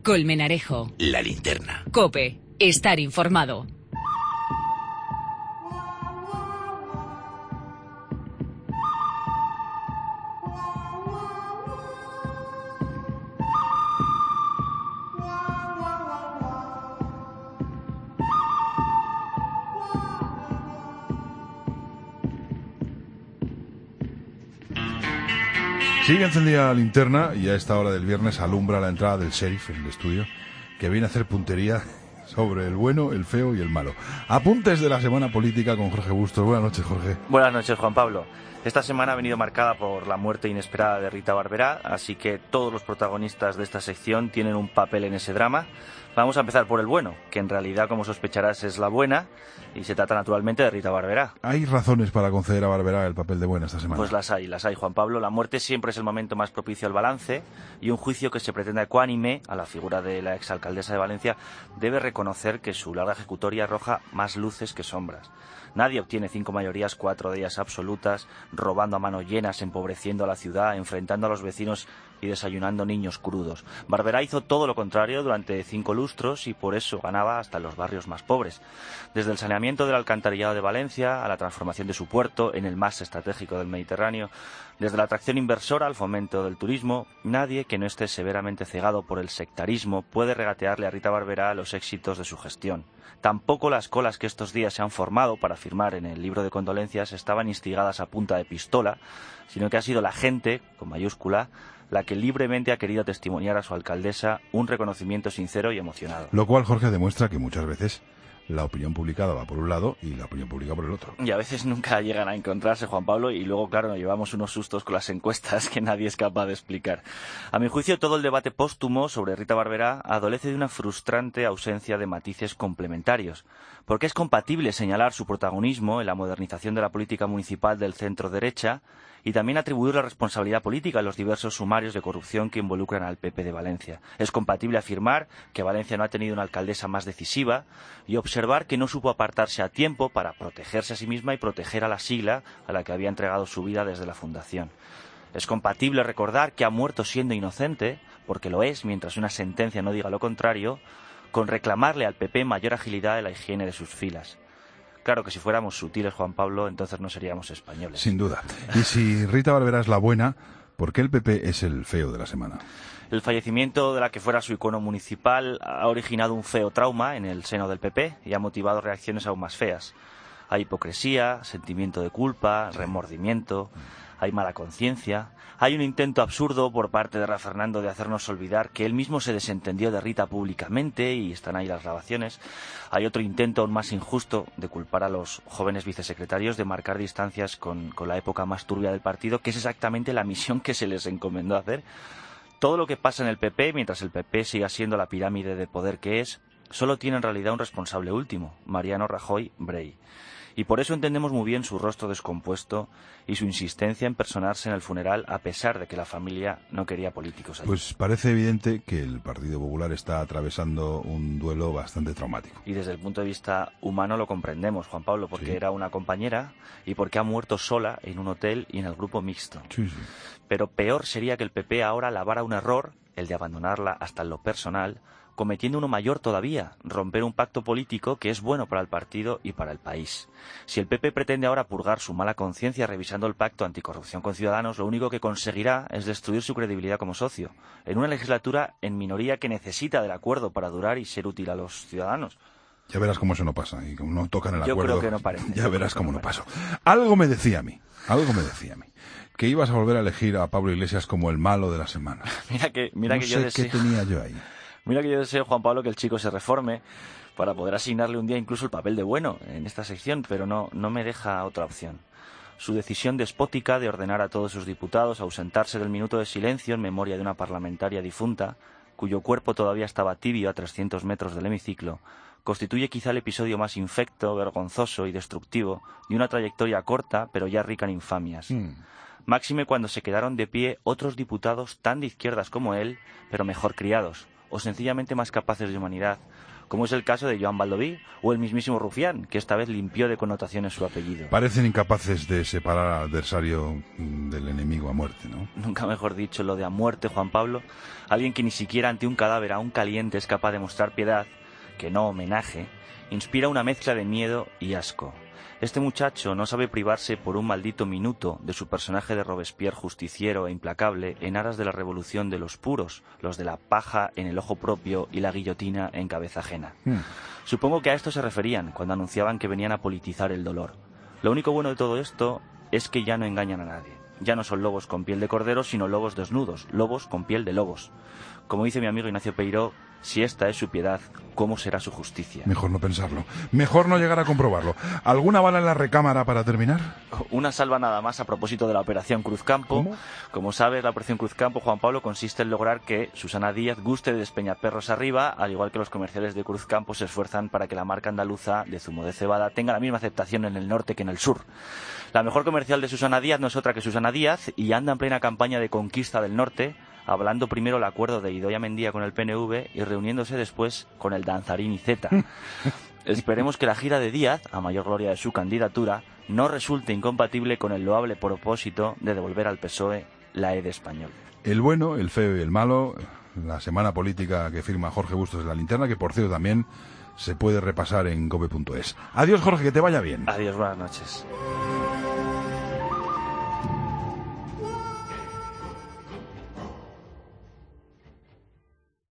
Colmenarejo. La Linterna. COPE. Estar informado. Sigue encendida la linterna y a esta hora del viernes alumbra la entrada del sheriff en el estudio, que viene a hacer puntería sobre el bueno, el feo y el malo. Apuntes de la semana política con Jorge Bustos. Buenas noches, Jorge. Buenas noches, Juan Pablo. Esta semana ha venido marcada por la muerte inesperada de Rita Barberá, así que todos los protagonistas de esta sección tienen un papel en ese drama. Vamos a empezar por el bueno, que en realidad, como sospecharás, es la buena, y se trata naturalmente de Rita Barberá. ¿Hay razones para conceder a Barberá el papel de buena esta semana? Pues las hay, Juan Pablo. La muerte siempre es el momento más propicio al balance, y un juicio que se pretenda ecuánime a la figura de la exalcaldesa de Valencia debe reconocer que su larga ejecutoria arroja más luces que sombras. Nadie obtiene 5 mayorías, 4 de ellas absolutas, robando a manos llenas, empobreciendo a la ciudad, enfrentando a los vecinos y desayunando niños crudos. Barberá hizo todo lo contrario durante 5 lustros y por eso ganaba hasta en los barrios más pobres. Desde el saneamiento del alcantarillado de Valencia a la transformación de su puerto en el más estratégico del Mediterráneo, desde la atracción inversora al fomento del turismo, nadie que no esté severamente cegado por el sectarismo puede regatearle a Rita Barberá los éxitos de su gestión. Tampoco las colas que estos días se han formado para firmar en el libro de condolencias estaban instigadas a punta de pistola, sino que ha sido la gente, con mayúscula, la que libremente ha querido testimoniar a su alcaldesa un reconocimiento sincero y emocionado. Lo cual, Jorge, demuestra que muchas veces la opinión publicada va por un lado y la opinión pública por el otro. Y a veces nunca llegan a encontrarse, Juan Pablo, y luego, claro, nos llevamos unos sustos con las encuestas que nadie es capaz de explicar. A mi juicio, todo el debate póstumo sobre Rita Barberá adolece de una frustrante ausencia de matices complementarios, porque es compatible señalar su protagonismo en la modernización de la política municipal del centro-derecha y también atribuir la responsabilidad política a los diversos sumarios de corrupción que involucran al PP de Valencia. Es compatible afirmar que Valencia no ha tenido una alcaldesa más decisiva y observar que no supo apartarse a tiempo para protegerse a sí misma y proteger a la sigla a la que había entregado su vida desde la fundación. Es compatible recordar que ha muerto siendo inocente, porque lo es mientras una sentencia no diga lo contrario, con reclamarle al PP mayor agilidad en la higiene de sus filas. Claro que si fuéramos sutiles, Juan Pablo, entonces no seríamos españoles. Sin duda. Y si Rita Barberá es la buena, ¿por qué el PP es el feo de la semana? El fallecimiento de la que fuera su icono municipal ha originado un feo trauma en el seno del PP y ha motivado reacciones aún más feas. Hay hipocresía, sentimiento de culpa, remordimiento, hay mala conciencia, hay un intento absurdo por parte de Rafa Fernando de hacernos olvidar que él mismo se desentendió de Rita públicamente y están ahí las grabaciones. Hay otro intento aún más injusto de culpar a los jóvenes vicesecretarios de marcar distancias con la época más turbia del partido, que es exactamente la misión que se les encomendó hacer. Todo lo que pasa en el PP, mientras el PP siga siendo la pirámide de poder que es, solo tiene en realidad un responsable último, Mariano Rajoy Brey. Y por eso entendemos muy bien su rostro descompuesto y su insistencia en personarse en el funeral a pesar de que la familia no quería políticos allí. Pues parece evidente que el Partido Popular está atravesando un duelo bastante traumático. Y desde el punto de vista humano lo comprendemos, Juan Pablo, porque era una compañera y porque ha muerto sola en un hotel y en el grupo mixto. Sí. Pero peor sería que el PP ahora lavara un error, el de abandonarla hasta en lo personal, cometiendo uno mayor todavía, romper un pacto político que es bueno para el partido y para el país. Si el PP pretende ahora purgar su mala conciencia revisando el pacto anticorrupción con Ciudadanos, lo único que conseguirá es destruir su credibilidad como socio, en una legislatura en minoría que necesita del acuerdo para durar y ser útil a los ciudadanos. Ya verás cómo eso no pasa, y como no tocan el acuerdo. Yo creo que no parece. Ya verás cómo no pasó. Algo me decía a mí, que ibas a volver a elegir a Pablo Iglesias como el malo de la semana. Mira que yo No sé qué tenía yo ahí. Mira que yo deseo, Juan Pablo, que el chico se reforme para poder asignarle un día incluso el papel de bueno en esta sección, pero no me deja otra opción. Su decisión despótica de ordenar a todos sus diputados a ausentarse del minuto de silencio en memoria de una parlamentaria difunta, cuyo cuerpo todavía estaba tibio a 300 metros del hemiciclo, constituye quizá el episodio más infecto, vergonzoso y destructivo de una trayectoria corta, pero ya rica en infamias. Máxime cuando se quedaron de pie otros diputados tan de izquierdas como él, pero mejor criados, o sencillamente más capaces de humanidad, como es el caso de Joan Baldoví o el mismísimo Rufián, que esta vez limpió de connotaciones su apellido. Parecen incapaces de separar al adversario del enemigo a muerte, ¿no? Nunca mejor dicho lo de a muerte, Juan Pablo. Alguien que ni siquiera ante un cadáver aún caliente es capaz de mostrar piedad, que no homenaje, inspira una mezcla de miedo y asco. Este muchacho no sabe privarse por un maldito minuto de su personaje de Robespierre justiciero e implacable en aras de la revolución de los puros, los de la paja en el ojo propio y la guillotina en cabeza ajena. Supongo que a esto se referían cuando anunciaban que venían a politizar el dolor. Lo único bueno de todo esto es que ya no engañan a nadie. Ya no son lobos con piel de cordero, sino lobos desnudos, lobos con piel de lobos. Como dice mi amigo Ignacio Peiró, si esta es su piedad, ¿cómo será su justicia? Mejor no pensarlo. Mejor no llegar a comprobarlo. ¿Alguna bala en la recámara para terminar? Una salva nada más a propósito de la Operación Cruzcampo. ¿Cómo? Como sabes, la Operación Cruzcampo, Juan Pablo, consiste en lograr que Susana Díaz guste de Despeñaperros arriba, al igual que los comerciales de Cruzcampo se esfuerzan para que la marca andaluza de zumo de cebada tenga la misma aceptación en el norte que en el sur. La mejor comercial de Susana Díaz no es otra que Susana Díaz y anda en plena campaña de conquista del norte, hablando primero el acuerdo de Idoia Mendia con el PNV y reuniéndose después con el Danzarini Z. Esperemos que la gira de Díaz, a mayor gloria de su candidatura, no resulte incompatible con el loable propósito de devolver al PSOE la E de español. El bueno, el feo y el malo, la semana política que firma Jorge Bustos de La Linterna, que por cierto también se puede repasar en cope.es. Adiós, Jorge, que te vaya bien. Adiós, buenas noches.